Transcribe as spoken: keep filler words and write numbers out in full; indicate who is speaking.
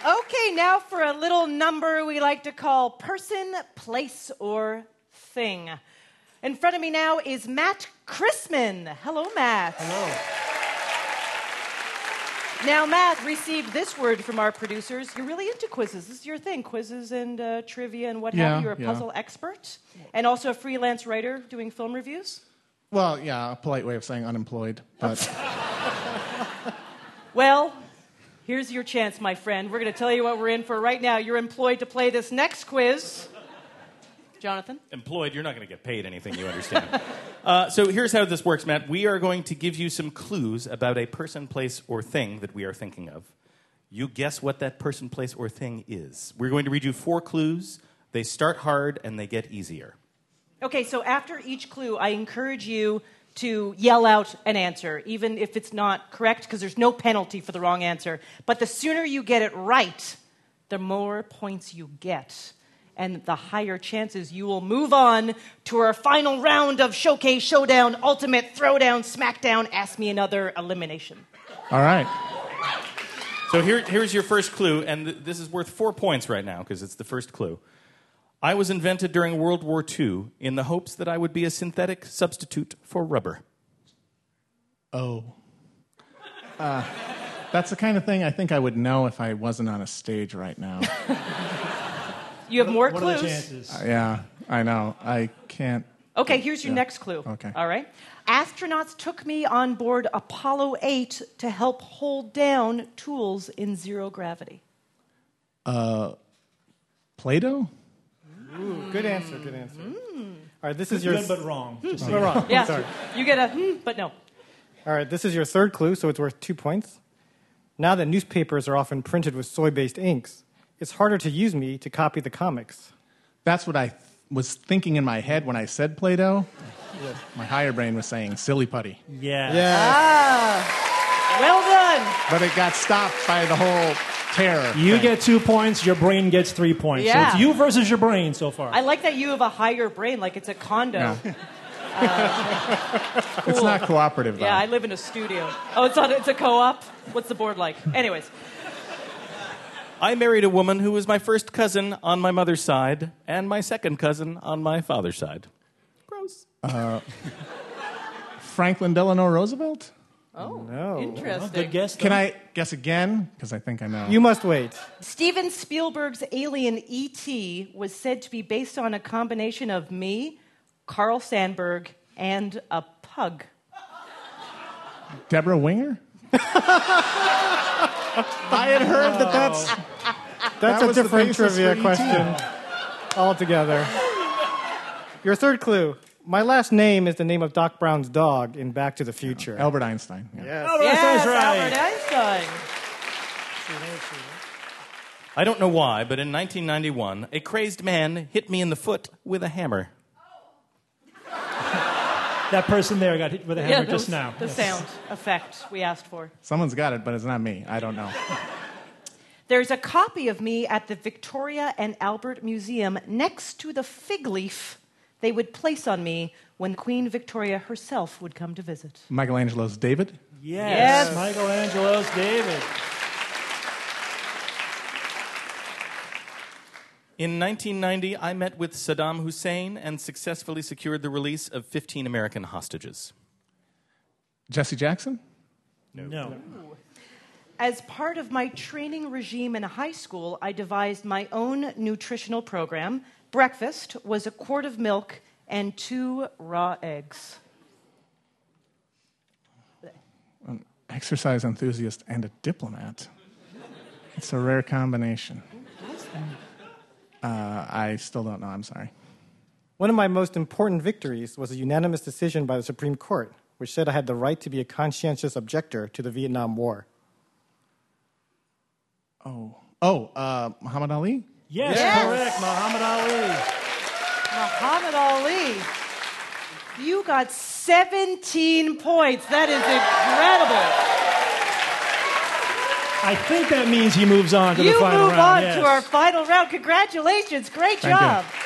Speaker 1: Okay, now for a little number we like to call person, place, or thing. In front of me now is Matt Chrisman. Hello, Matt.
Speaker 2: Hello.
Speaker 1: Now, Matt received this word from our producers. You're really into quizzes. This is your thing, quizzes and uh, trivia and what
Speaker 3: Yeah,
Speaker 1: have you. You're a
Speaker 3: yeah.
Speaker 1: puzzle expert and also a freelance writer doing film reviews.
Speaker 3: Well, yeah, a polite way of saying unemployed, but
Speaker 1: Well, here's your chance, my friend. We're going to tell you what we're in for right now. You're employed to play this next quiz. Jonathan?
Speaker 2: Employed, you're not going to get paid anything, you understand. uh, so here's how this works, Matt. We are going to give you some clues about a person, place, or thing that we are thinking of. You guess what that person, place, or thing is. We're going to read you four clues. They start hard and they get easier.
Speaker 1: Okay, so after each clue, I encourage you to yell out an answer, even if it's not correct, because there's no penalty for the wrong answer. But the sooner you get it right, the more points you get. And the higher chances you will move on to our final round of Showcase, Showdown, Ultimate, Throwdown, Smackdown, Ask Me Another, Elimination.
Speaker 3: all right.
Speaker 2: So here, here's your first clue, and th- this is worth four points right now because it's the first clue. I was invented during World War Two in the hopes that I would be a synthetic substitute for rubber.
Speaker 3: Oh. Uh, that's the kind of thing I think I would know if I wasn't on a stage right now.
Speaker 1: You have more
Speaker 4: What
Speaker 1: clues?
Speaker 4: are the chances?
Speaker 3: Uh, yeah, I know. I can't.
Speaker 1: Okay, here's your
Speaker 3: Yeah.
Speaker 1: next clue.
Speaker 3: Okay.
Speaker 1: All right. Astronauts took me on board Apollo eight to help hold down tools in zero gravity.
Speaker 3: Play-Doh?
Speaker 5: Ooh, good answer, good answer.
Speaker 1: Mm.
Speaker 5: All right, this is your...
Speaker 4: Good, but wrong. Just so
Speaker 5: We're
Speaker 4: you know.
Speaker 5: wrong.
Speaker 1: Yeah,
Speaker 5: Sorry.
Speaker 1: you get a hmm, but no.
Speaker 5: All right, this is your third clue, so it's worth two points. Now that newspapers are often printed with soy-based inks, it's harder to use me to copy the comics.
Speaker 3: That's what I th- was thinking in my head when I said Play-Doh. My higher brain was saying silly putty.
Speaker 4: Yeah.
Speaker 5: Yeah.
Speaker 1: Ah, well done.
Speaker 3: But it got stopped by the whole terror.
Speaker 4: You
Speaker 3: thing.
Speaker 4: get two points, your brain gets three points.
Speaker 1: Yeah.
Speaker 4: So it's you versus your brain so far.
Speaker 1: I like that you have a higher brain, like it's a condo.
Speaker 3: Yeah.
Speaker 1: Uh,
Speaker 3: It's
Speaker 1: cool.
Speaker 3: not cooperative, though.
Speaker 1: Yeah, I live in a studio. Oh, it's on, it's a co-op? What's the board like? Anyways.
Speaker 2: I married a woman who was my first cousin on my mother's side and my second cousin on my father's side. Gross.
Speaker 3: Franklin Delano Roosevelt?
Speaker 1: Oh,
Speaker 5: No.
Speaker 1: interesting.
Speaker 4: Good guess.
Speaker 3: Can
Speaker 4: though.
Speaker 3: I guess again? Because I think I know.
Speaker 5: You must wait.
Speaker 1: Steven Spielberg's Alien E T was said to be based on a combination of me, Carl Sandburg, and a pug.
Speaker 3: Deborah Winger? I had heard that that's...
Speaker 5: That's
Speaker 3: That
Speaker 5: a
Speaker 3: was the
Speaker 5: different
Speaker 3: basis
Speaker 5: trivia
Speaker 3: for E T.
Speaker 5: question altogether. Your third clue. My last name is the name of Doc Brown's dog in Back to the Future.
Speaker 3: Albert Einstein. Yeah.
Speaker 5: Yes.
Speaker 4: Albert
Speaker 1: Yes,
Speaker 4: Einstein's right.
Speaker 1: Albert Einstein.
Speaker 2: I don't know why, but in nineteen ninety-one, a crazed man hit me in the foot with a hammer.
Speaker 4: That person there got hit with a hammer
Speaker 1: Yeah,
Speaker 4: just
Speaker 1: those-
Speaker 4: now.
Speaker 1: The
Speaker 4: Yes.
Speaker 1: sound effect we asked for.
Speaker 3: Someone's got it, but it's not me. I don't know.
Speaker 1: There's a copy of me at the Victoria and Albert Museum next to the fig leaf they would place on me when Queen Victoria herself would come to visit.
Speaker 3: Michelangelo's David?
Speaker 4: Yes.
Speaker 1: Yes.
Speaker 4: Michelangelo's David.
Speaker 2: In nineteen ninety, I met with Saddam Hussein and successfully secured the release of fifteen American hostages.
Speaker 3: Jesse Jackson?
Speaker 4: No.
Speaker 1: As part of my training regime in high school, I devised my own nutritional program. Breakfast was a quart of milk and two raw eggs.
Speaker 3: An exercise enthusiast and a diplomat. It's a rare combination. Uh, I still don't know. I'm sorry.
Speaker 5: One of my most important victories was a unanimous decision by the Supreme Court, which said I had the right to be a conscientious objector to the Vietnam War.
Speaker 3: Oh. Oh, uh, Muhammad Ali?
Speaker 4: Yes,
Speaker 1: Yes.
Speaker 4: correct. Muhammad Ali.
Speaker 1: Muhammad Ali. You got seventeen points. That is incredible.
Speaker 4: I think that means he moves on to
Speaker 1: You
Speaker 4: the final
Speaker 1: move
Speaker 4: round.
Speaker 1: on
Speaker 4: yes.
Speaker 1: to our final round. Congratulations. Great
Speaker 3: Thank you.
Speaker 1: job.